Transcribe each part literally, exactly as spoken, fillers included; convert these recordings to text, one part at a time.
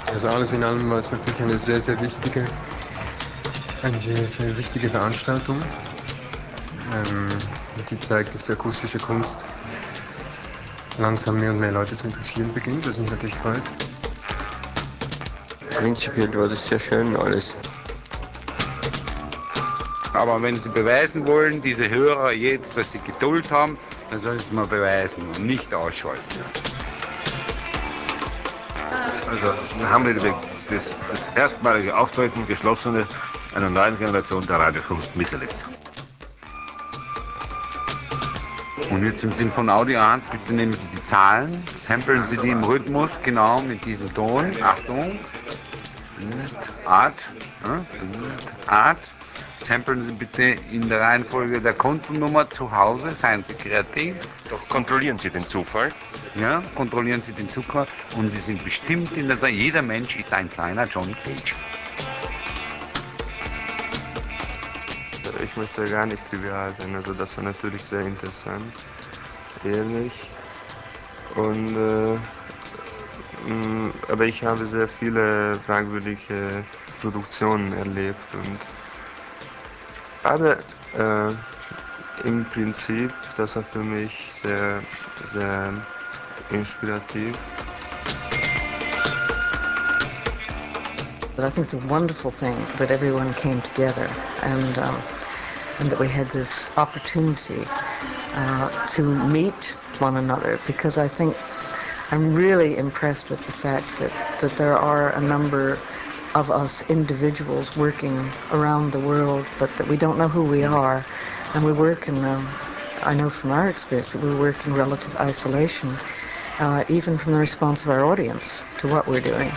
Also alles in allem war es natürlich eine sehr, sehr wichtige, eine sehr, sehr wichtige Veranstaltung, ähm, die zeigt, dass die akustische Kunst langsam mehr und mehr Leute zu interessieren beginnt, was mich natürlich freut. Prinzipiell war das sehr schön alles. Aber wenn Sie beweisen wollen, diese Hörer jetzt, dass sie Geduld haben, dann sollen sie es mal beweisen und nicht ausschalten. Also dann haben wir das, das erstmalige Auftreten, geschlossene, einer neuen Generation der Radiokunst miterlebt. Und jetzt im Sinn von Audioart, bitte nehmen Sie die Zahlen, samplen Sie die im Rhythmus, genau mit diesem Ton. Achtung. Zzt, Art. Zzt, Art. Samplen Sie bitte in der Reihenfolge der Kontonnummer zu Hause, seien Sie kreativ. Doch kontrollieren Sie den Zufall. Ja, kontrollieren Sie den Zufall und Sie sind bestimmt in der... Jeder Mensch ist ein kleiner John Cage. Ich möchte gar nicht trivial sein, also das war natürlich sehr interessant, ehrlich. Und, äh, mh, aber ich habe sehr viele fragwürdige Produktionen erlebt und aber äh, im Prinzip, das war für mich sehr, sehr inspirativ. But I think it's a wonderful thing that everyone came together and um, and that we had this opportunity uh, to meet one another, because I think I'm really impressed with the fact that, that there are a number of us individuals working around the world, but that we don't know who we are, and we work in, um, I know from our experience that we work in relative isolation, uh, even from the response of our audience to what we're doing.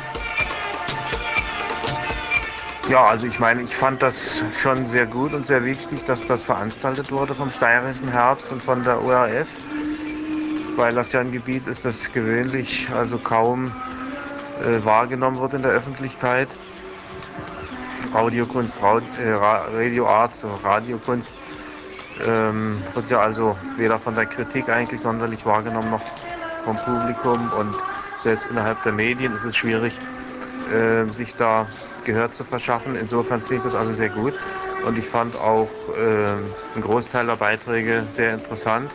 Ja, also ich meine, ich fand das schon sehr gut und sehr wichtig, dass das veranstaltet wurde vom Steirischen Herbst und von der O R F, weil das ja ein Gebiet ist, das gewöhnlich also kaum äh, wahrgenommen wird in der Öffentlichkeit. Audiokunst, Radioart, Radiokunst ähm, wird ja also weder von der Kritik eigentlich sonderlich wahrgenommen noch vom Publikum, und selbst innerhalb der Medien ist es schwierig, äh, sich da Gehör zu verschaffen. Insofern finde ich das also sehr gut, und ich fand auch äh, einen Großteil der Beiträge sehr interessant.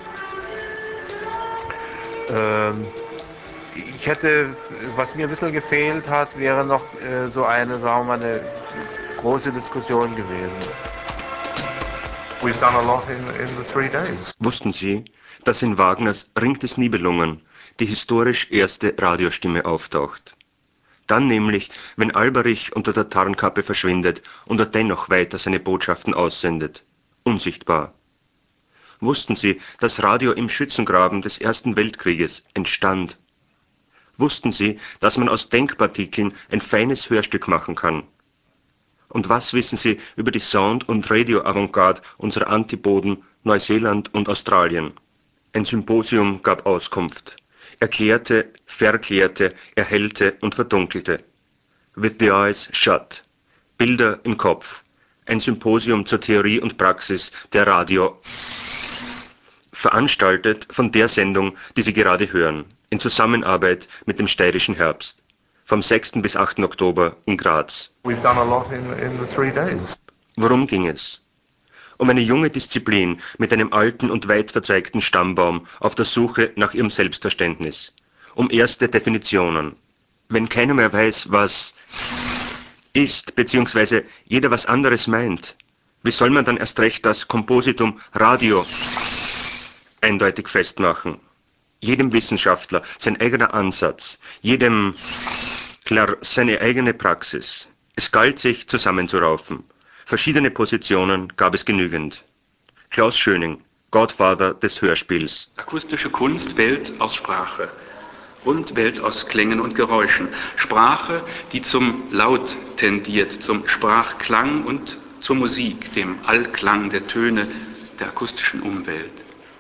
Ähm, ich hätte, was mir ein bisschen gefehlt hat, wäre noch äh, so eine, sagen wir mal, eine große Diskussion gewesen. We've done a lot in, in the three days. Wussten Sie, dass in Wagners Ring des Nibelungen die historisch erste Radiostimme auftaucht? Dann nämlich, wenn Alberich unter der Tarnkappe verschwindet und er dennoch weiter seine Botschaften aussendet. Unsichtbar. Wussten Sie, dass Radio im Schützengraben des Ersten Weltkrieges entstand? Wussten Sie, dass man aus Denkpartikeln ein feines Hörstück machen kann? Und was wissen Sie über die Sound- und Radio-Avantgarde unserer Antipoden Neuseeland und Australien? Ein Symposium gab Auskunft. Erklärte, verklärte, erhellte und verdunkelte. With the eyes shut. Bilder im Kopf. Ein Symposium zur Theorie und Praxis der Radio. Veranstaltet von der Sendung, die Sie gerade hören, in Zusammenarbeit mit dem Steirischen Herbst. Vom sechsten bis achten Oktober in Graz. We've done a lot in, in the three days. Worum ging es? Um eine junge Disziplin mit einem alten und weit verzweigten Stammbaum auf der Suche nach ihrem Selbstverständnis. Um erste Definitionen. Wenn keiner mehr weiß, was ist, beziehungsweise jeder was anderes meint, wie soll man dann erst recht das Kompositum Radio eindeutig festmachen? Jedem Wissenschaftler sein eigener Ansatz, jedem klar seine eigene Praxis. Es galt, sich zusammenzuraufen. Verschiedene Positionen gab es genügend. Klaus Schöning, Godfather des Hörspiels. Akustische Kunst wählt aus Sprache und wählt aus Klängen und Geräuschen. Sprache, die zum Laut tendiert, zum Sprachklang und zur Musik, dem Allklang der Töne der akustischen Umwelt.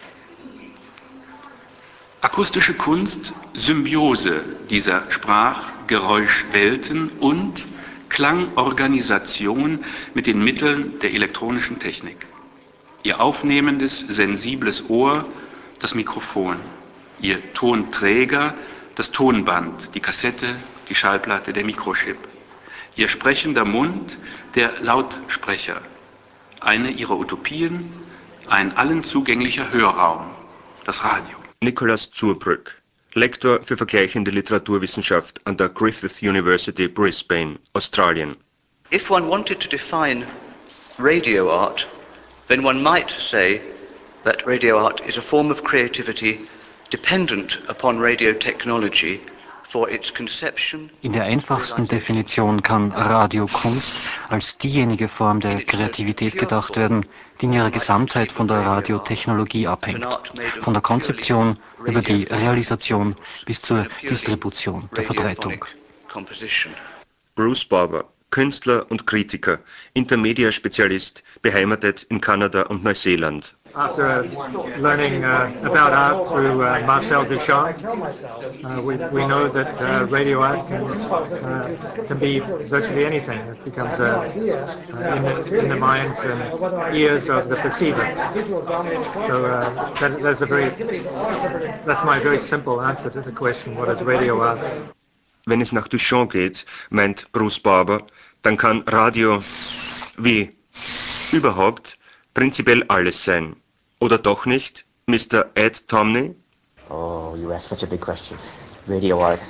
Akustische Kunst, Symbiose dieser Sprach-Geräusch-Welten und Klangorganisation mit den Mitteln der elektronischen Technik. Ihr aufnehmendes, sensibles Ohr, das Mikrofon. Ihr Tonträger, das Tonband, die Kassette, die Schallplatte, der Mikrochip. Ihr sprechender Mund, der Lautsprecher. Eine ihrer Utopien, ein allen zugänglicher Hörraum, das Radio. Nicholas Zurbrück, Lektor für vergleichende Literaturwissenschaft an der Griffith University, Brisbane, Australien. If one wanted to define radio art, then one might say that radio art is a form of creativity dependent upon radio technology for its conception. In der einfachsten Definition kann Radiokunst als diejenige Form der Kreativität gedacht werden, die in ihrer Gesamtheit von der Radiotechnologie abhängt, von der Konzeption über die Realisation bis zur Distribution, der Verbreitung. Bruce Barber, Künstler und Kritiker, Intermedia-Spezialist, beheimatet in Kanada und Neuseeland. After learning uh, about art through uh, Marcel Duchamp, uh, we, we know that uh, radio art can, uh, can be virtually anything. It becomes uh, uh, in, the, in the minds and ears of the perceiver. So uh, that, that's a very, that's my very simple answer to the question, what is radio art? Wenn es nach Duchamp geht, meint Bruce Barber, dann kann Radio wie überhaupt prinzipiell alles sein. Oder doch nicht, Mister Ed Tomney? Oh, you asked such a big question. Radio art.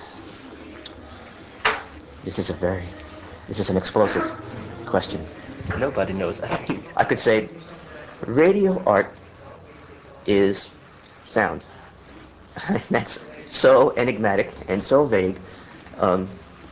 This is a very, this is an explosive question. Nobody knows. I could say radio art is sound. That's so enigmatic and so vague. Um,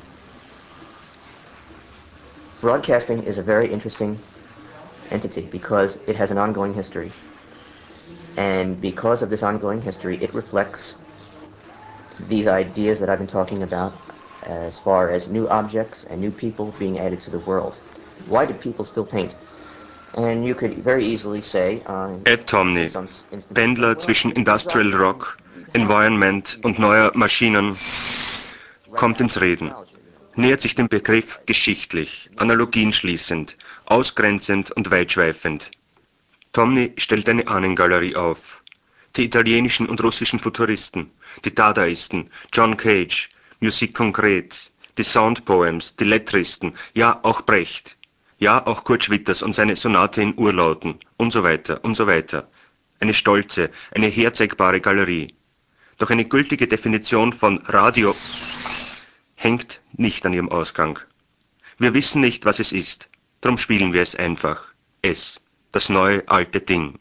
broadcasting is a very interesting entity because it has an ongoing history. And because of this ongoing history, it reflects these ideas that I've been talking about as far as new objects and new people being added to the world. Why do people still paint? And you could very easily say... Uh, Ed Tomney, Pendler zwischen Industrial Rock, Environment und neuer Maschinen, kommt ins Reden. Nähert sich dem Begriff geschichtlich, Analogien schließend, ausgrenzend und weitschweifend. Tomney stellt eine Ahnengalerie auf. Die italienischen und russischen Futuristen, die Dadaisten, John Cage, Musik konkret, die Soundpoems, die Lettristen, ja auch Brecht, ja auch Kurt Schwitters und seine Sonate in Urlauten und so weiter und so weiter. Eine stolze, eine herzeigbare Galerie. Doch eine gültige Definition von Radio hängt nicht an ihrem Ausgang. Wir wissen nicht, was es ist, drum spielen wir es einfach. Es, das neue alte Ding.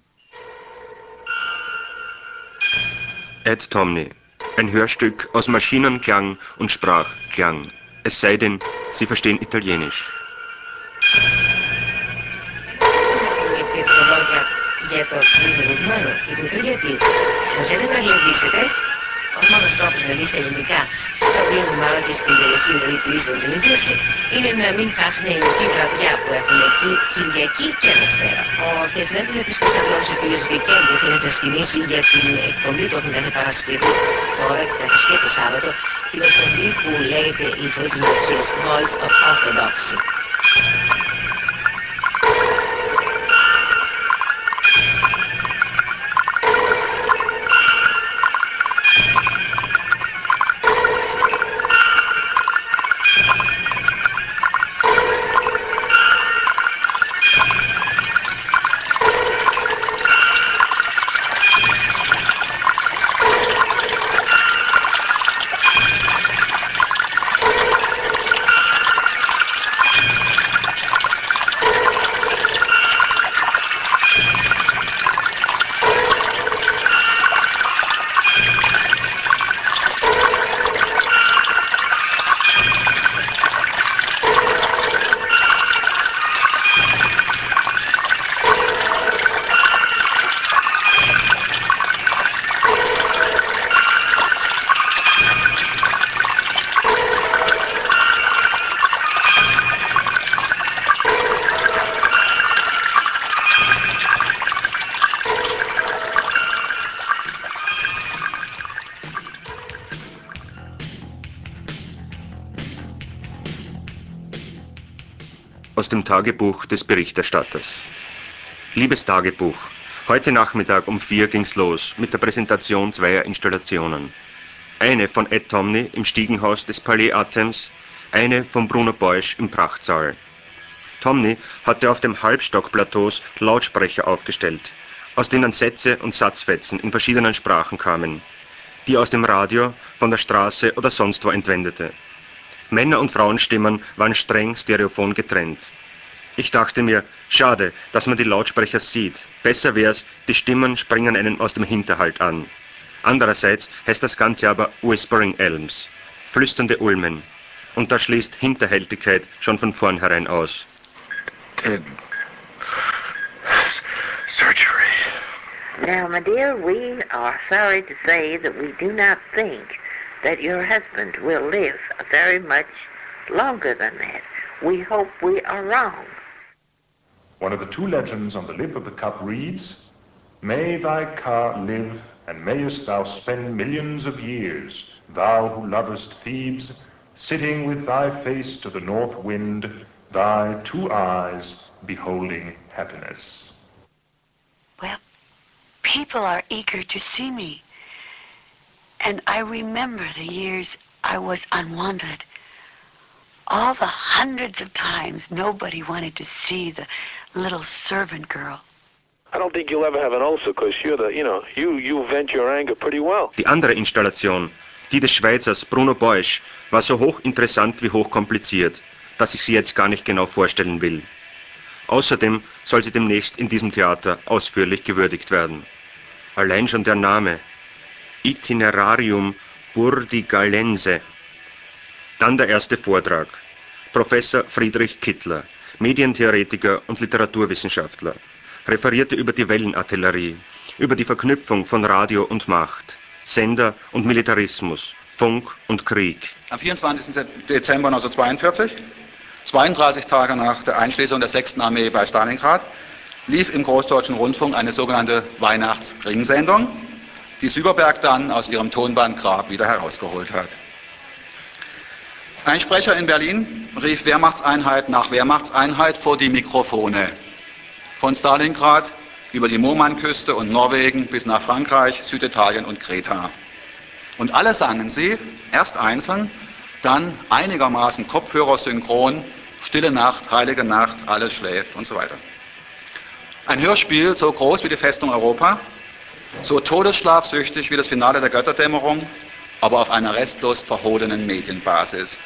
Ed Tomney, ein Hörstück aus Maschinenklang und Sprachklang. Es sei denn, Sie verstehen Italienisch. Για το πλημμυρισμένο και το το γιατί. Θα θέλετε να γλεντήσετε. Ο μόνος τρόπος να δεις τα ελληνικά στο πλημμυρισμένο και στην περιοχή δηλαδή του Eastern του New Jersey είναι να μην χάσει την ελληνική βραδιά που έχουν εκεί Κυριακή και Δευτέρα. Ο Διεθνές Τηλεοπτικός Σταθμός ο κ. Βικέντος είναι να σας θυμίσει για την εκπομπή που έχουν κάθε Παρασκευή τώρα καθώς και το Σάββατο την εκπομπή που λέγεται η Φωνή της Μειοψίας Voice of Orthodoxy. Aus dem Tagebuch des Berichterstatters. Liebes Tagebuch, heute Nachmittag um vier ging's los mit der Präsentation zweier Installationen. eine von Ed Tomney im Stiegenhaus des Palais Athens, eine von Bruno Beusch im Prachtsaal. Tomney hatte auf dem Halbstockplateaus Lautsprecher aufgestellt, aus denen Sätze und Satzfetzen in verschiedenen Sprachen kamen, die aus dem Radio, von der Straße oder sonst wo entwendete. Männer- und Frauenstimmen waren streng stereophon getrennt. Ich dachte mir, schade, dass man die Lautsprecher sieht. Besser wär's, die Stimmen springen einen aus dem Hinterhalt an. Andererseits heißt das Ganze aber Whispering Elms, flüsternde Ulmen. Und da schließt Hinterhältigkeit schon von vornherein aus. Ted. Surgery. Now, my dear, we are sorry to say that we do not think that your husband will live very much longer than that. We hope we are wrong. One of the two legends on the lip of the cup reads, "May thy car live, and mayest thou spend millions of years, thou who lovest Thebes, sitting with thy face to the north wind, thy two eyes beholding happiness." Well, people are eager to see me. And I remember the years I was unwanted. All the hundreds of times nobody wanted to see the little servant girl. I don't think you'll ever have an ulcer, because you're the, you know, you, you vent your anger pretty well. Die andere Installation, die des Schweizers Bruno Beusch, war so hochinteressant wie hochkompliziert, dass ich sie jetzt gar nicht genau vorstellen will. Außerdem soll sie demnächst in diesem Theater ausführlich gewürdigt werden. Allein schon der Name, Itinerarium Burdigalense. Dann der erste Vortrag. Professor Friedrich Kittler, Medientheoretiker und Literaturwissenschaftler, referierte über die Wellenartillerie, über die Verknüpfung von Radio und Macht, Sender und Militarismus, Funk und Krieg. Am vierundzwanzigsten Dezember neunzehnhundertzweiundvierzig, zweiunddreißig Tage nach der Einschließung der sechsten Armee bei Stalingrad, lief im Großdeutschen Rundfunk eine sogenannte Weihnachtsringsendung, die Süberberg dann aus ihrem Tonbandgrab wieder herausgeholt hat. Ein Sprecher in Berlin rief Wehrmachtseinheit nach Wehrmachtseinheit vor die Mikrofone. Von Stalingrad über die Murmanküste und Norwegen bis nach Frankreich, Süditalien und Kreta. Und alle sangen sie, erst einzeln, dann einigermaßen kopfhörersynchron, Stille Nacht, Heilige Nacht, alles schläft und so weiter. Ein Hörspiel so groß wie die Festung Europa, so todesschlafsüchtig wie das Finale der Götterdämmerung, aber auf einer restlos verhodenen Medienbasis.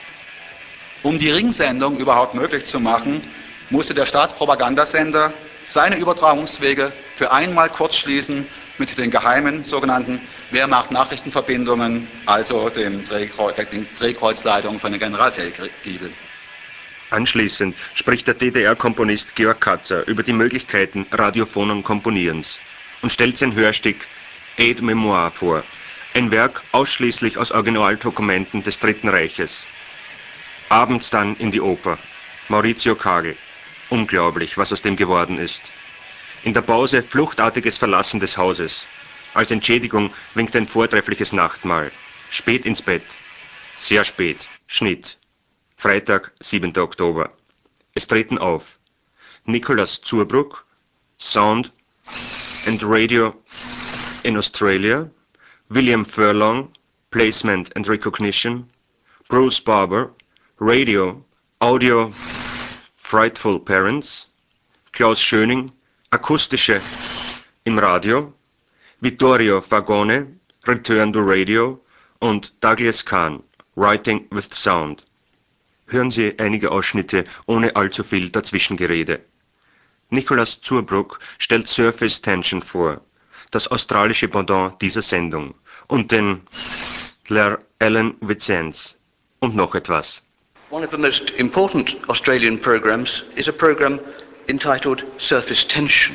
Um die Ringsendung überhaupt möglich zu machen, musste der Staatspropagandasender seine Übertragungswege für einmal kurz schließen mit den geheimen sogenannten Wehrmacht-Nachrichtenverbindungen, also den Drehkreuz, den Drehkreuzleitungen von den Generalfeldgiebel. Anschließend spricht der D D R-Komponist Georg Katzer über die Möglichkeiten radiophonen Komponierens und stellt sein Hörstück Aide Mémoire vor, ein Werk ausschließlich aus Originaldokumenten des Dritten Reiches. Abends dann in die Oper. Maurizio Kagel. Unglaublich, was aus dem geworden ist. In der Pause fluchtartiges Verlassen des Hauses. Als Entschädigung winkt ein vortreffliches Nachtmahl. Spät ins Bett. Sehr spät. Schnitt. Freitag, siebenter Oktober. Es treten auf Nicholas Zurbrugg, Sound and Radio in Australia, William Furlong, Placement and Recognition, Bruce Barber, Radio, Audio, Frightful Parents, Klaus Schöning, Akustische im Radio, Vittorio Fagone, Return to Radio und Douglas Kahn, Writing with Sound. Hören Sie einige Ausschnitte ohne allzu viel Dazwischengerede. Nicholas Zurbrugg stellt Surface Tension vor, das australische Pendant dieser Sendung, und den Claire Ellen Vicens und noch etwas. One of the most important Australian programs is a program entitled Surface Tension.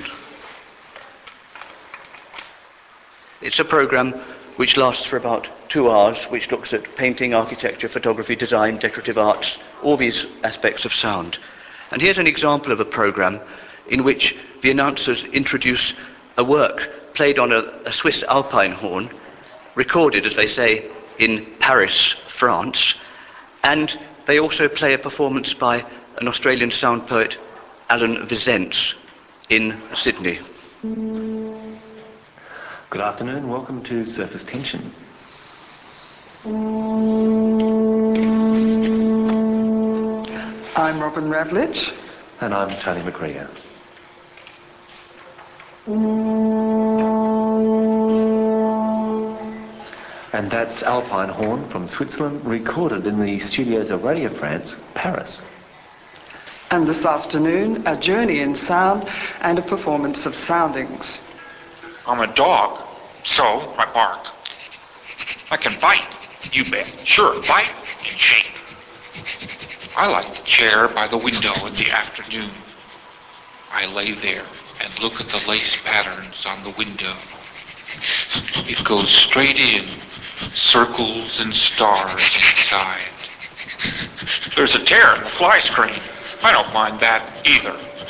It's a program which lasts for about two hours, which looks at painting, architecture, photography, design, decorative arts, all these aspects of sound. And here's an example of a program in which the announcers introduce a work played on a, a Swiss alpine horn, recorded, as they say, in Paris, France, and they also play a performance by an Australian sound poet, Alan Vicens, in Sydney. Good afternoon, welcome to Surface Tension. I'm Robin Ravlich. And I'm Tony McGregor. And that's Alpine Horn from Switzerland, recorded in the studios of Radio France, Paris. And this afternoon, a journey in sound and a performance of soundings. I'm a dog, so I bark. I can bite, you bet. Sure, bite and shake. I like the chair by the window in the afternoon. I lay there and look at the lace patterns on the window. It goes straight in, circles and stars inside. There's a tear in the fly screen. I don't mind that either.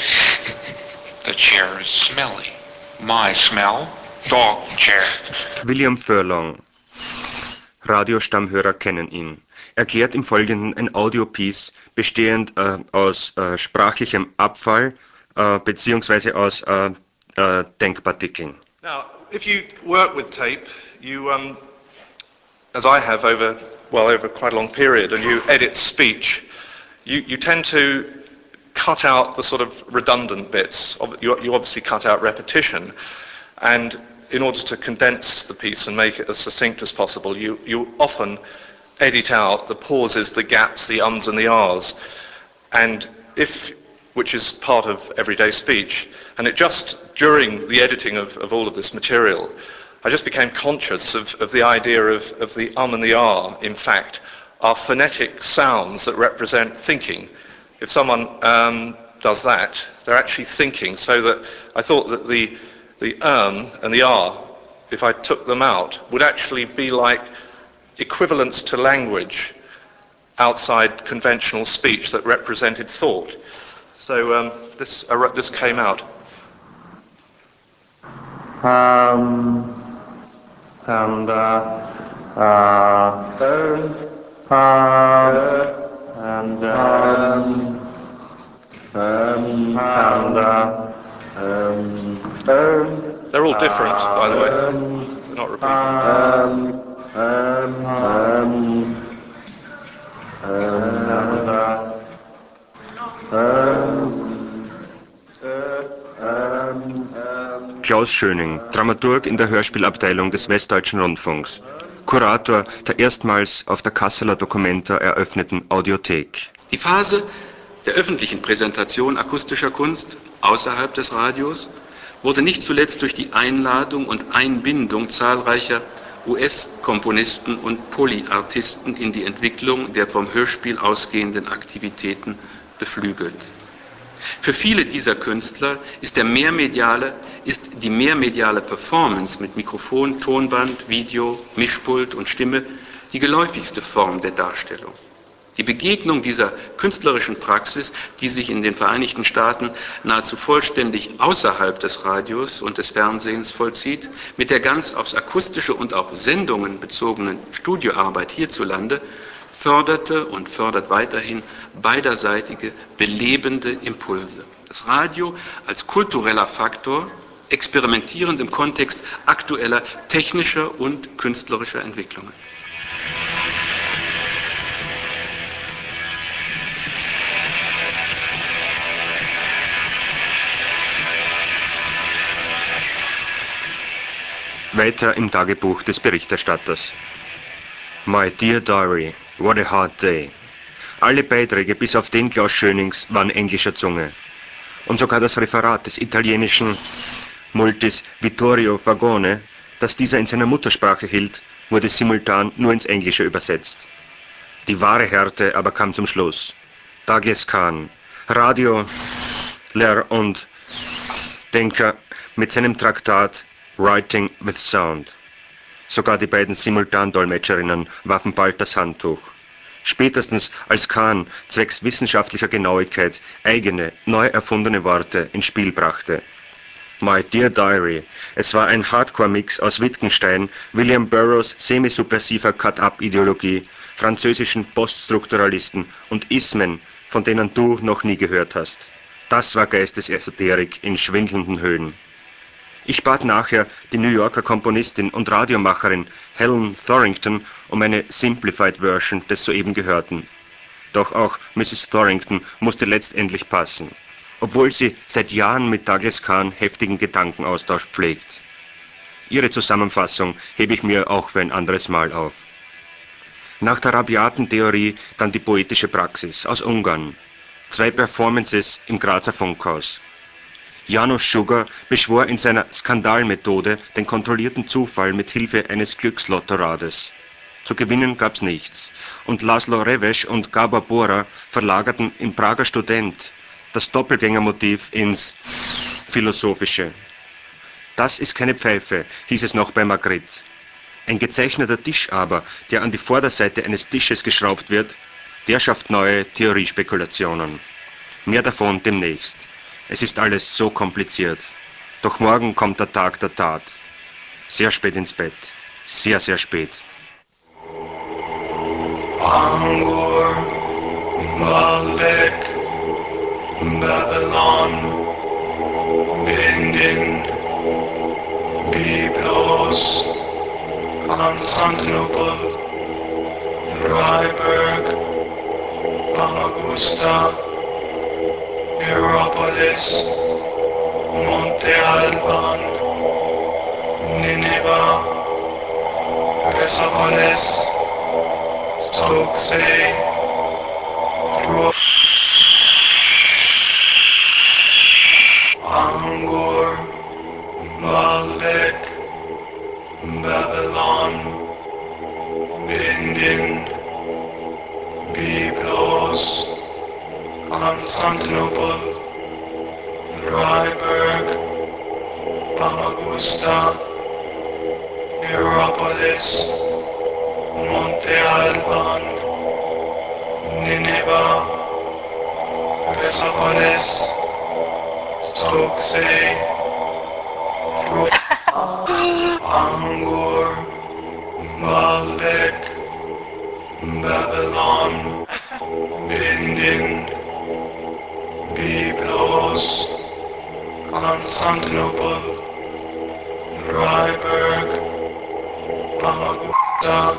The chair is smelly. My smell, dog chair. William Furlong. Radiostammhörer kennen ihn. Erklärt im Folgenden ein Audiopiece bestehend äh, aus äh, sprachlichem Abfall äh, beziehungsweise aus äh, äh, Denkpartikeln. Now, if you work with tape, you, um, as I have over, well, over quite a long period, and you edit speech, you, you tend to cut out the sort of redundant bits. You, you obviously cut out repetition, and in order to condense the piece and make it as succinct as possible, you, you often edit out the pauses, the gaps, the ums and the ahs, and if, which is part of everyday speech. And it just, during the editing of, of all of this material, I just became conscious of, of the idea of, of the um and the ah, in fact, are phonetic sounds that represent thinking. If someone um, does that, they're actually thinking, so that I thought that the, the um and the ah, if I took them out, would actually be like equivalents to language outside conventional speech that represented thought. So um, this uh, this came out. Um, and uh, uh, uh, and um, um, and uh, um, they're all different, by the way. They're not repeating. Um, Um, um, um, um, Klaus Schöning, Dramaturg in der Hörspielabteilung des Westdeutschen Rundfunks, Kurator der erstmals auf der Kasseler Documenta eröffneten Audiothek. Die Phase der öffentlichen Präsentation akustischer Kunst außerhalb des Radios wurde nicht zuletzt durch die Einladung und Einbindung zahlreicher U S-Komponisten und Polyartisten in die Entwicklung der vom Hörspiel ausgehenden Aktivitäten beflügelt. Für viele dieser Künstler ist, der mehrmediale, ist die mehrmediale Performance mit Mikrofon, Tonband, Video, Mischpult und Stimme die geläufigste Form der Darstellung. Die Begegnung dieser künstlerischen Praxis, die sich in den Vereinigten Staaten nahezu vollständig außerhalb des Radios und des Fernsehens vollzieht, mit der ganz aufs Akustische und auf Sendungen bezogenen Studioarbeit hierzulande, förderte und fördert weiterhin beiderseitige, belebende Impulse. Das Radio als kultureller Faktor, experimentierend im Kontext aktueller technischer und künstlerischer Entwicklungen. Weiter im Tagebuch des Berichterstatters. My dear diary, what a hard day. Alle Beiträge bis auf den Klaus Schönings waren englischer Zunge. Und sogar das Referat des italienischen Multis Vittorio Vagone, das dieser in seiner Muttersprache hielt, wurde simultan nur ins Englische übersetzt. Die wahre Härte aber kam zum Schluss. Douglas Kahn, Radio, Lehrer und Denker mit seinem Traktat Writing with Sound. Sogar die beiden Simultandolmetscherinnen warfen bald das Handtuch. Spätestens als Kahn zwecks wissenschaftlicher Genauigkeit eigene, neu erfundene Worte ins Spiel brachte. My Dear Diary, es war ein Hardcore-Mix aus Wittgenstein, William Burroughs semisubversiver Cut-Up-Ideologie, französischen Poststrukturalisten und Ismen, von denen du noch nie gehört hast. Das war Geistesesoterik in schwindelnden Höhen. Ich bat nachher die New Yorker Komponistin und Radiomacherin Helen Thorington um eine Simplified Version des soeben Gehörten. Doch auch Misses Thorington musste letztendlich passen, obwohl sie seit Jahren mit Douglas Kahn heftigen Gedankenaustausch pflegt. Ihre Zusammenfassung hebe ich mir auch für ein anderes Mal auf. Nach der rabiaten Theorie dann die poetische Praxis aus Ungarn. Zwei Performances im Grazer Funkhaus. János Sugar beschwor in seiner Skandalmethode den kontrollierten Zufall mit Hilfe eines Glückslottorades. Zu gewinnen gab's nichts. Und Laszlo Reves und Gabor Bora verlagerten im Prager Student das Doppelgängermotiv ins Philosophische. Das ist keine Pfeife, hieß es noch bei Magritte. Ein gezeichneter Tisch aber, der an die Vorderseite eines Tisches geschraubt wird, der schafft neue Theoriespekulationen. Mehr davon demnächst. Es ist alles so kompliziert. Doch morgen kommt der Tag der Tat. Sehr spät ins Bett. Sehr, sehr spät. Angor, Baalbek, Babylon, Indien, Byblos, Constantinople, Freiburg, Famagusta, Hierapolis, Monte Alban, Nineveh, Persepolis, Stokesay, Angor, Baalbek, Babylon, Indien, Byblos, Constantinople, Freiburg, Famagusta, Hierapolis, Monte Alban, Nineveh, Persepolis, Stokesay, Angor, Baalbek, Babylon, Indien, Byblos, Constantinople, Freiburg, Famagusta,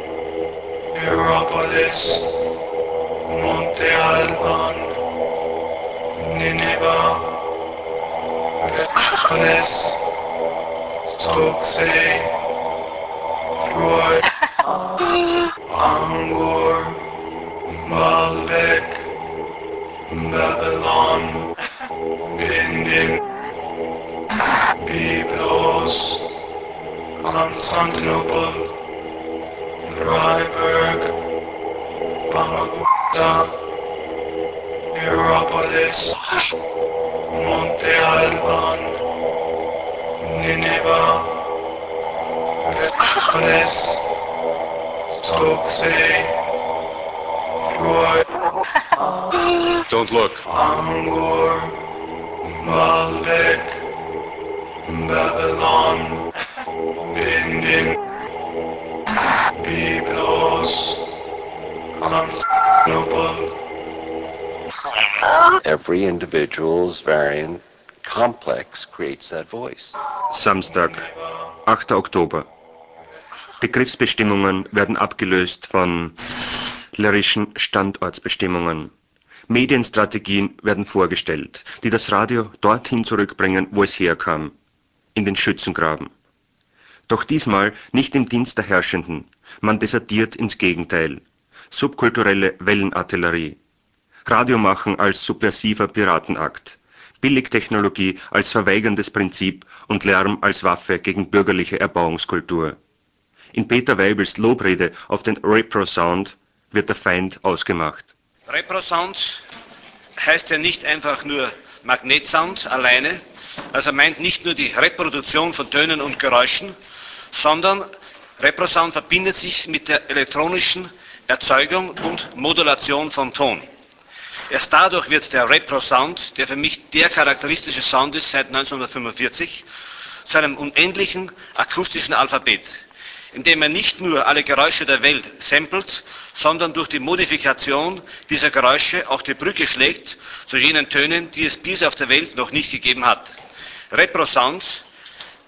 Hierapolis, Monte Alban, Nineveh, Persepolis, Stokesay, Troy, Angor, Baalbek, Babylon, Indien, Byblos, Constantinople, Freiburg, Famagusta, Hierapolis, Monte Alban, Nineveh, Persepolis, Stokesay, Troy. Don't look. Angor, Baalbek, Babylon, Indien, Byblos, Constantinople. Every individual's variant complex creates that voice. Samstag, achter Oktober. Begriffsbestimmungen werden abgelöst von lyrischen Standortsbestimmungen. Medienstrategien werden vorgestellt, die das Radio dorthin zurückbringen, wo es herkam, in den Schützengraben. Doch diesmal nicht im Dienst der Herrschenden, man desertiert ins Gegenteil. Subkulturelle Wellenartillerie. Radiomachen als subversiver Piratenakt. Billigtechnologie als verweigerndes Prinzip und Lärm als Waffe gegen bürgerliche Erbauungskultur. In Peter Weibels Lobrede auf den Repro-Sound wird der Feind ausgemacht. Repro-Sound heißt ja nicht einfach nur Magnetsound alleine, also meint nicht nur die Reproduktion von Tönen und Geräuschen, sondern Repro-Sound verbindet sich mit der elektronischen Erzeugung und Modulation von Ton. Erst dadurch wird der Repro-Sound, der für mich der charakteristische Sound ist seit neunzehnhundertfünfundvierzig, zu einem unendlichen akustischen Alphabet, indem er nicht nur alle Geräusche der Welt samplet, sondern durch die Modifikation dieser Geräusche auch die Brücke schlägt zu jenen Tönen, die es bisher auf der Welt noch nicht gegeben hat. Repro-Sound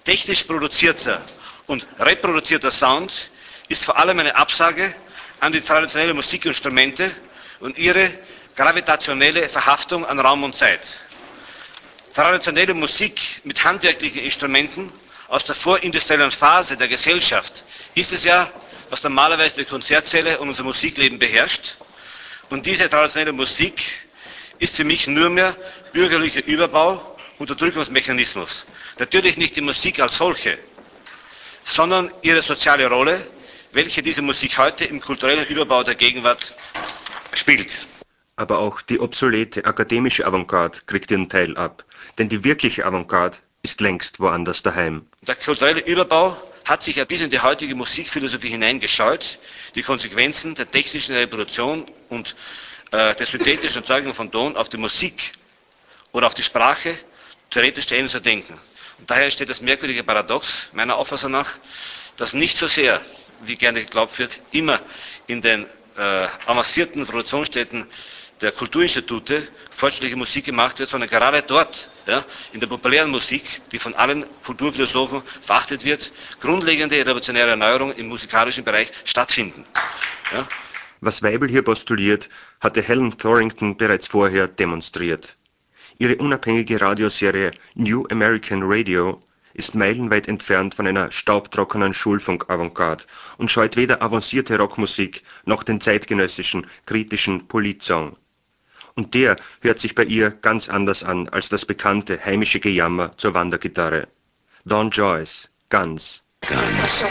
technisch produzierter und reproduzierter Sound ist vor allem eine Absage an die traditionellen Musikinstrumente und ihre gravitationelle Verhaftung an Raum und Zeit. Traditionelle Musik mit handwerklichen Instrumenten aus der vorindustriellen Phase der Gesellschaft ist es ja, was normalerweise die Konzertsäle und unser Musikleben beherrscht. Und diese traditionelle Musik ist für mich nur mehr bürgerlicher Überbau, Unterdrückungsmechanismus. Natürlich nicht die Musik als solche, sondern ihre soziale Rolle, welche diese Musik heute im kulturellen Überbau der Gegenwart spielt. Aber auch die obsolete akademische Avantgarde kriegt ihren Teil ab, denn die wirkliche Avantgarde ist längst woanders daheim. Der kulturelle Überbau hat sich ja bis in die heutige Musikphilosophie hineingescheut, die Konsequenzen der technischen Reproduktion und äh, der synthetischen Erzeugung von Ton auf die Musik oder auf die Sprache theoretisch zu Ende zu denken. Und daher entsteht das merkwürdige Paradox, meiner Auffassung nach, dass nicht so sehr, wie gerne geglaubt wird, immer in den äh, avancierten Produktionsstätten der Kulturinstitute fortschrittliche Musik gemacht wird, sondern gerade dort, ja, in der populären Musik, die von allen Kulturphilosophen verachtet wird, grundlegende revolutionäre Erneuerungen im musikalischen Bereich stattfinden. Ja. Was Weibel hier postuliert, hatte Helen Thorington bereits vorher demonstriert. Ihre unabhängige Radioserie New American Radio ist meilenweit entfernt von einer staubtrockenen Schulfunk-Avantgarde und scheut weder avancierte Rockmusik noch den zeitgenössischen, kritischen Politsong. Und der hört sich bei ihr ganz anders an als das bekannte heimische Gejammer zur Wandergitarre. Don Joyce, Guns. Guns.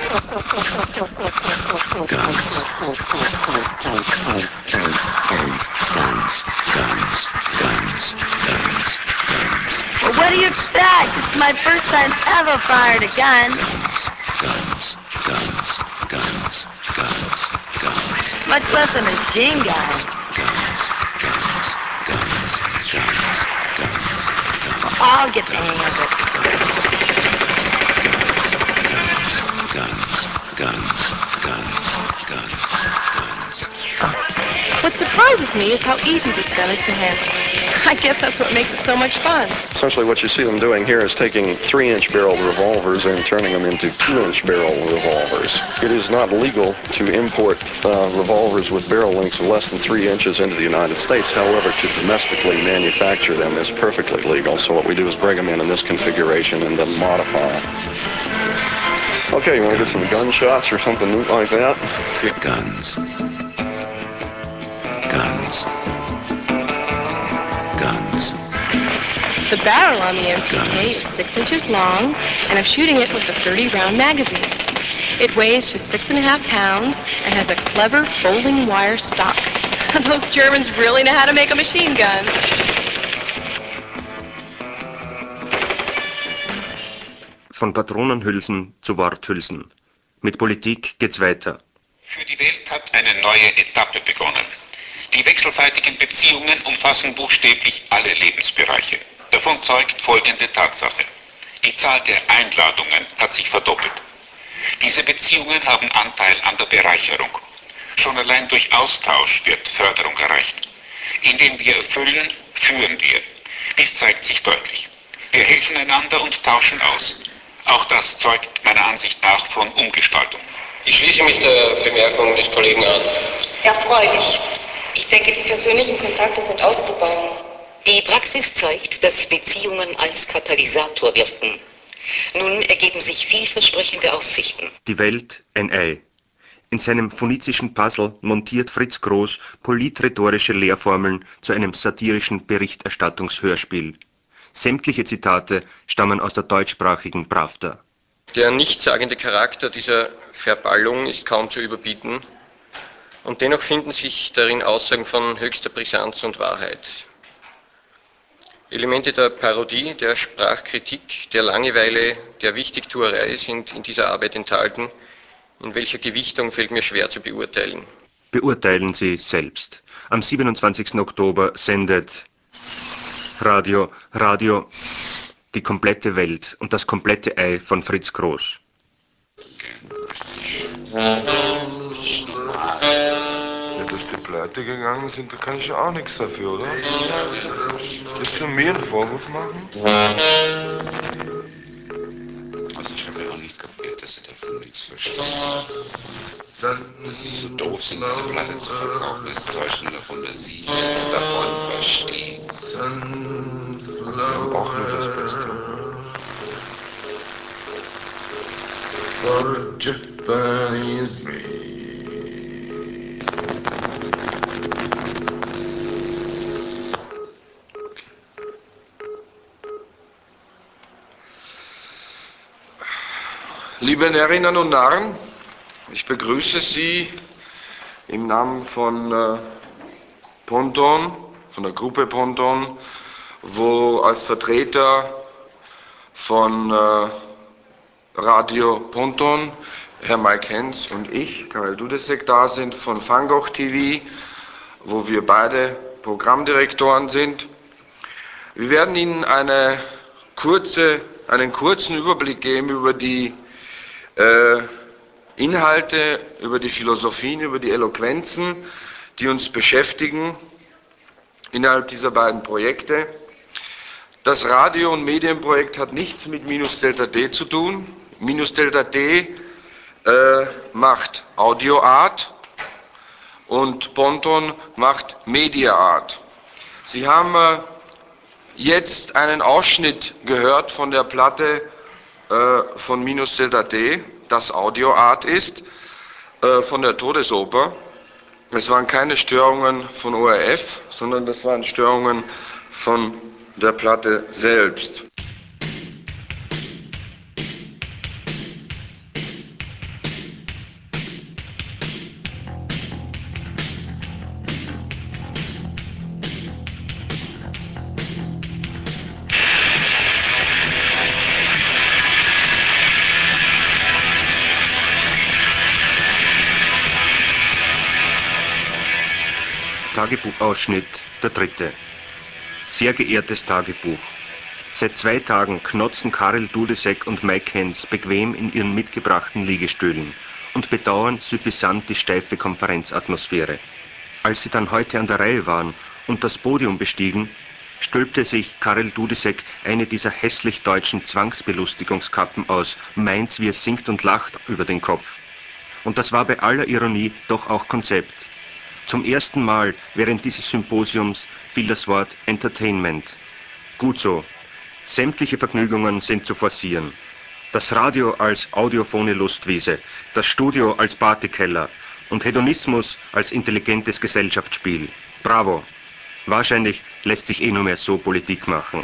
Guns. Guns. Guns. Guns. Guns. Guns. Guns. Guns. Well, what do you expect? It's my first time ever fired a gun. Guns. Guns. Guns. Guns. Guns. Much less a machine gun. Guns. Guns. Guns. Guns. Guns. Guns. I'll get the hang of it. Guns, guns, guns, guns, guns. What surprises me is how easy this gun is to handle. I guess that's what makes it so much fun. Essentially what you see them doing here is taking three-inch barrel revolvers and turning them into two-inch barrel revolvers. It is not legal to import uh, revolvers with barrel lengths of less than three inches into the United States. However, to domestically manufacture them is perfectly legal. So what we do is bring them in in this configuration and then modify. Okay, you want to get some gunshots or something neat like that? Guns. Guns. Guns. The barrel on the M P K is six inches long, and I'm shooting it with a thirty round magazine. It weighs just six and a half pounds and has a clever folding wire stock. Those Germans really know how to make a machine gun. Von Patronenhülsen zu Worthülsen. Mit Politik geht's weiter. Für die Welt hat eine neue Etappe begonnen. Die wechselseitigen Beziehungen umfassen buchstäblich alle Lebensbereiche. Davon zeugt folgende Tatsache. Die Zahl der Einladungen hat sich verdoppelt. Diese Beziehungen haben Anteil an der Bereicherung. Schon allein durch Austausch wird Förderung erreicht. Indem wir erfüllen, führen wir. Dies zeigt sich deutlich. Wir helfen einander und tauschen aus. Auch das zeugt meiner Ansicht nach von Umgestaltung. Ich schließe mich der Bemerkung des Kollegen an. Erfreulich. Ich denke, die persönlichen Kontakte sind auszubauen. Die Praxis zeigt, dass Beziehungen als Katalysator wirken. Nun ergeben sich vielversprechende Aussichten. Die Welt ein Ei. In seinem phonizischen Puzzle montiert Fritz Groß politrhetorische Lehrformeln zu einem satirischen Berichterstattungshörspiel. Sämtliche Zitate stammen aus der deutschsprachigen Pravda. Der nichtssagende Charakter dieser Verballung ist kaum zu überbieten und dennoch finden sich darin Aussagen von höchster Brisanz und Wahrheit. Elemente der Parodie, der Sprachkritik, der Langeweile, der Wichtigtuerei sind in dieser Arbeit enthalten. In welcher Gewichtung fällt mir schwer zu beurteilen. Beurteilen Sie selbst. Am siebenundzwanzigsten Oktober sendet Radio, Radio, die komplette Welt und das komplette Ei von Fritz Groß. Ja, dass die pleite gegangen sind, da kann ich ja auch nichts dafür, oder? Willst du mir einen Vorwurf machen? Also nichts verstehen. Dass sie so doof sind, diese Platte zu verkaufen, das zeugt nur davon, dass sie nichts davon verstehen. Wir haben auch nur das Beste. For Japanese me. Liebe Närrinnen und Narren, ich begrüße Sie im Namen von äh, Ponton, von der Gruppe Ponton, wo als Vertreter von äh, Radio Ponton Herr Mike Hens und ich, Karel Dudesek, da sind von Fangoch T V, wo wir beide Programmdirektoren sind. Wir werden Ihnen eine kurze, einen kurzen Überblick geben über die äh, Inhalte, über die Philosophien, über die Eloquenzen, die uns beschäftigen innerhalb dieser beiden Projekte. Das Radio- und Medienprojekt hat nichts mit Minus Delta D zu tun. Minus Delta D äh, macht Audio Art und Ponton macht Media Art. Sie haben äh, jetzt einen Ausschnitt gehört von der Platte äh, von Minus Delta D, das Audio Art ist, äh, von der Todesoper. Es waren keine Störungen von O R F, sondern das waren Störungen von der Platte selbst. Tagebuchausschnitt, der dritte. Sehr geehrtes Tagebuch. Seit zwei Tagen knotzen Karel Dudesek und Mike Hens bequem in ihren mitgebrachten Liegestühlen und bedauern suffisant die steife Konferenzatmosphäre. Als sie dann heute an der Reihe waren und das Podium bestiegen, stülpte sich Karel Dudesek eine dieser hässlich deutschen Zwangsbelustigungskappen aus Mainz, wie es singt und lacht, über den Kopf. Und das war bei aller Ironie doch auch Konzept. Zum ersten Mal während dieses Symposiums fiel das Wort Entertainment. Gut so. Sämtliche Vergnügungen sind zu forcieren. Das Radio als audiophone Lustwiese, das Studio als Partykeller und Hedonismus als intelligentes Gesellschaftsspiel. Bravo. Wahrscheinlich lässt sich eh nur mehr so Politik machen.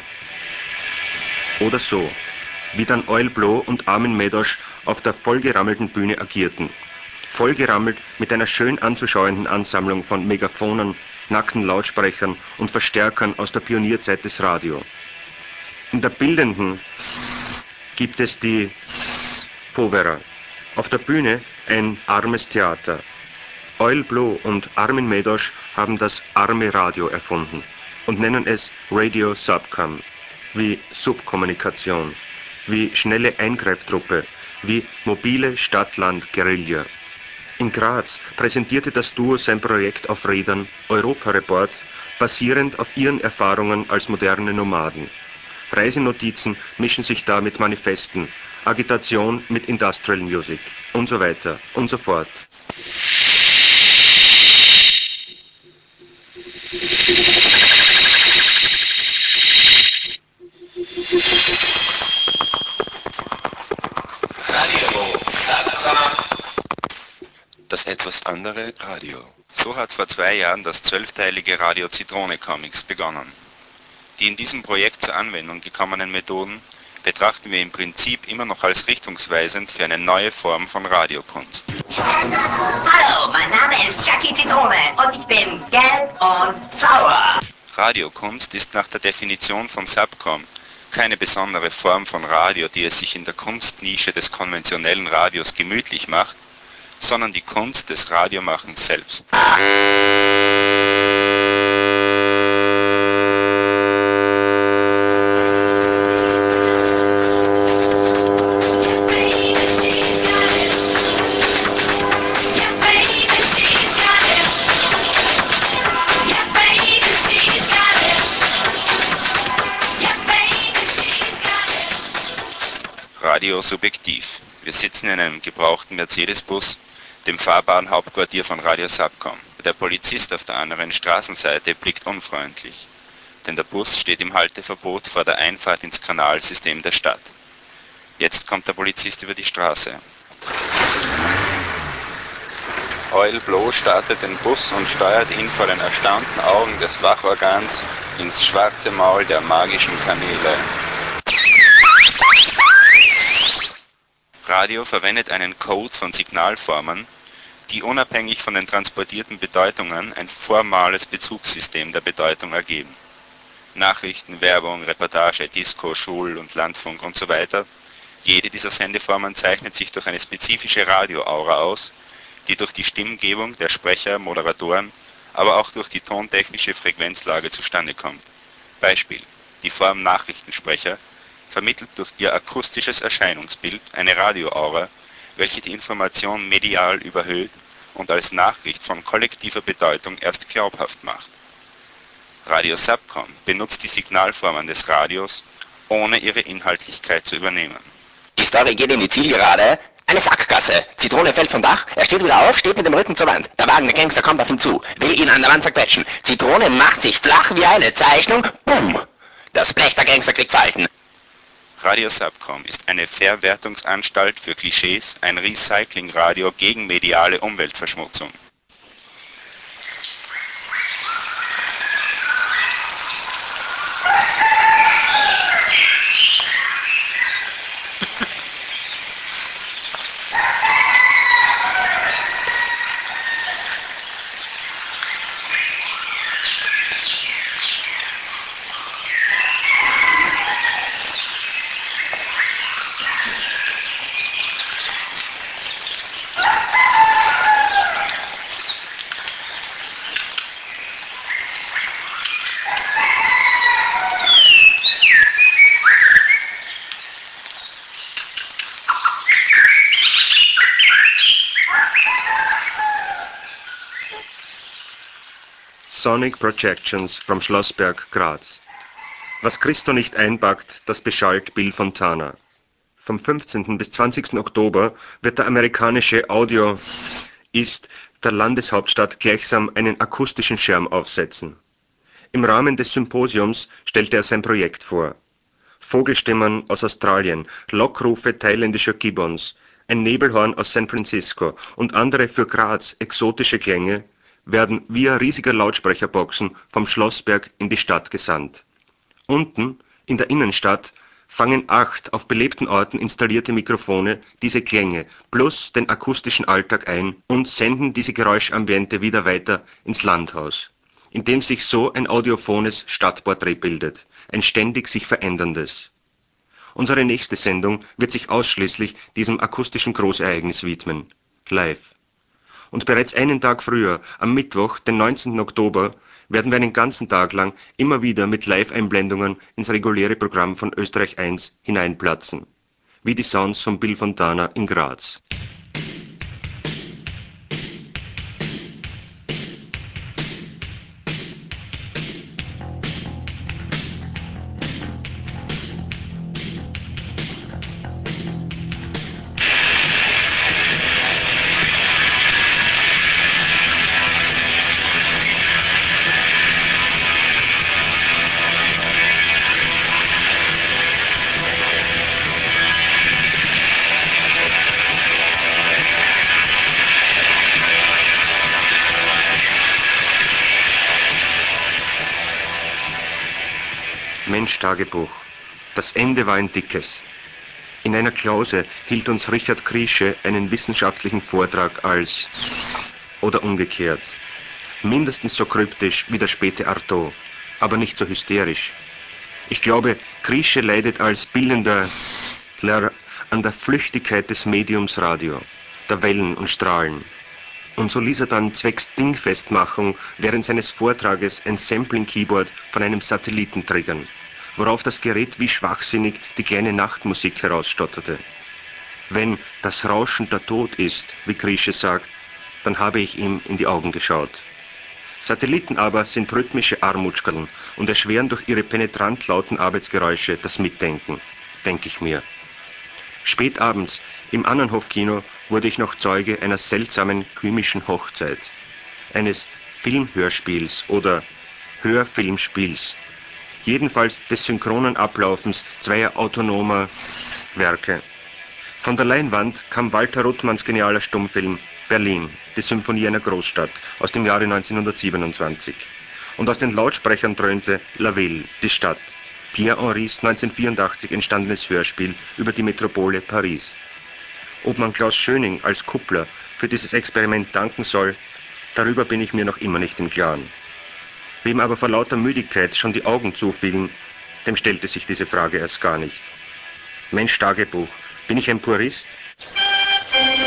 Oder so, wie dann Oil Blow und Armin Medosch auf der vollgerammelten Bühne agierten. Vollgerammelt mit einer schön anzuschauenden Ansammlung von Megaphonen, nackten Lautsprechern und Verstärkern aus der Pionierzeit des Radio. In der bildenden gibt es die Povera. Auf der Bühne ein armes Theater. Oil Blow und Armin Medosch haben das arme Radio erfunden und nennen es Radio Subcom, wie Subkommunikation, wie schnelle Eingreiftruppe, wie mobile Stadt-Land-Guerilla. In Graz präsentierte das Duo sein Projekt auf Rädern, Europa Report, basierend auf ihren Erfahrungen als moderne Nomaden. Reisenotizen mischen sich da mit Manifesten, Agitation mit Industrial Music und so weiter und so fort. Das etwas andere Radio. So hat vor zwei Jahren das zwölfteilige Radio Zitrone Comics begonnen. Die in diesem Projekt zur Anwendung gekommenen Methoden betrachten wir im Prinzip immer noch als richtungsweisend für eine neue Form von Radiokunst. Hallo, mein Name ist Jackie Zitrone und ich bin gelb und sauer. Radiokunst ist nach der Definition von Subcom keine besondere Form von Radio, die es sich in der Kunstnische des konventionellen Radios gemütlich macht, sondern die Kunst des Radiomachens selbst. Radio subjektiv. Wir sitzen in einem gebrauchten Mercedes-Bus, dem fahrbaren Hauptquartier von Radio Subcom. Der Polizist auf der anderen Straßenseite blickt unfreundlich, denn der Bus steht im Halteverbot vor der Einfahrt ins Kanalsystem der Stadt. Jetzt kommt der Polizist über die Straße. Oil Blow startet den Bus und steuert ihn vor den erstaunten Augen des Wachorgans ins schwarze Maul der magischen Kanäle. Radio verwendet einen Code von Signalformen, die unabhängig von den transportierten Bedeutungen ein formales Bezugssystem der Bedeutung ergeben. Nachrichten, Werbung, Reportage, Disco, Schul- und Landfunk und so weiter. Jede dieser Sendeformen zeichnet sich durch eine spezifische Radioaura aus, die durch die Stimmgebung der Sprecher, Moderatoren, aber auch durch die tontechnische Frequenzlage zustande kommt. Beispiel: Die Form Nachrichtensprecher vermittelt durch ihr akustisches Erscheinungsbild eine Radioaura, welche die Information medial überhöht und als Nachricht von kollektiver Bedeutung erst glaubhaft macht. Radio Subcom benutzt die Signalformen des Radios, ohne ihre Inhaltlichkeit zu übernehmen. Die Story geht in die Zielgerade. Eine Sackgasse. Zitrone fällt vom Dach. Er steht wieder auf, steht mit dem Rücken zur Wand. Der Wagen der Gangster kommt auf ihn zu, will ihn an der Wand zerquetschen. Zitrone macht sich flach wie eine Zeichnung. Bumm! Das Blech der Gangster kriegt Falten. Radio Subcom ist eine Verwertungsanstalt für Klischees, ein Recyclingradio gegen mediale Umweltverschmutzung. Sonic Projections from Schlossberg, Graz. Was Christo nicht einpackt, das beschallt Bill Fontana. Vom fünfzehnten bis zwanzigsten Oktober wird der amerikanische Audio ist der Landeshauptstadt gleichsam einen akustischen Schirm aufsetzen. Im Rahmen des Symposiums stellte er sein Projekt vor. Vogelstimmen aus Australien, Lockrufe thailändischer Gibbons, ein Nebelhorn aus San Francisco und andere für Graz exotische Klänge werden via riesiger Lautsprecherboxen vom Schlossberg in die Stadt gesandt. Unten, in der Innenstadt, fangen acht auf belebten Orten installierte Mikrofone diese Klänge plus den akustischen Alltag ein und senden diese Geräuschambiente wieder weiter ins Landhaus, in dem sich so ein audiophones Stadtporträt bildet, ein ständig sich veränderndes. Unsere nächste Sendung wird sich ausschließlich diesem akustischen Großereignis widmen, live. Und bereits einen Tag früher, am Mittwoch, den neunzehnten Oktober, werden wir einen ganzen Tag lang immer wieder mit Live-Einblendungen ins reguläre Programm von Österreich eins hineinplatzen, wie die Sounds von Bill Fontana in Graz. Mensch-Tagebuch. Das Ende war ein dickes. In einer Klause hielt uns Richard Kriesche einen wissenschaftlichen Vortrag als oder umgekehrt. Mindestens so kryptisch wie der späte Artaud, aber nicht so hysterisch. Ich glaube, Kriesche leidet als bildender an der Flüchtigkeit des Mediums Radio, der Wellen und Strahlen. Und so ließ er dann zwecks Dingfestmachung während seines Vortrages ein Sampling-Keyboard von einem Satelliten triggern, worauf das Gerät wie schwachsinnig die kleine Nachtmusik herausstotterte. Wenn das Rauschen der Tod ist, wie Kriesche sagt, dann habe ich ihm in die Augen geschaut. Satelliten aber sind rhythmische Armutschkerln und erschweren durch ihre penetrant lauten Arbeitsgeräusche das Mitdenken, denke ich mir. Spät abends im Annenhof-Kino wurde ich noch Zeuge einer seltsamen chemischen Hochzeit, eines Filmhörspiels oder Hörfilmspiels, jedenfalls des synchronen Ablaufens zweier autonomer Werke. Von der Leinwand kam Walter Ruttmanns genialer Stummfilm Berlin, die Symphonie einer Großstadt aus dem Jahre neunzehnhundertsiebenundzwanzig. Und aus den Lautsprechern dröhnte La Ville, die Stadt, Pierre Henrys neunzehnhundertvierundachtzig entstandenes Hörspiel über die Metropole Paris. Ob man Klaus Schöning als Kuppler für dieses Experiment danken soll, darüber bin ich mir noch immer nicht im Klaren. Wem aber vor lauter Müdigkeit schon die Augen zufielen, dem stellte sich diese Frage erst gar nicht. Mensch Tagebuch, bin ich ein Purist?